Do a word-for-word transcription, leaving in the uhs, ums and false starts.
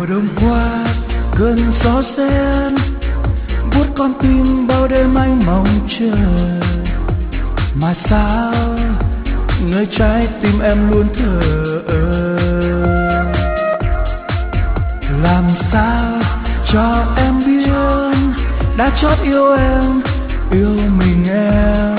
đông qua cơn gió rét buốt con tim bao đêm anh mong chờ, mà sao nơi trái tim em luôn thờ ơ. Làm sao cho em biết đã chót yêu em, yêu mình em.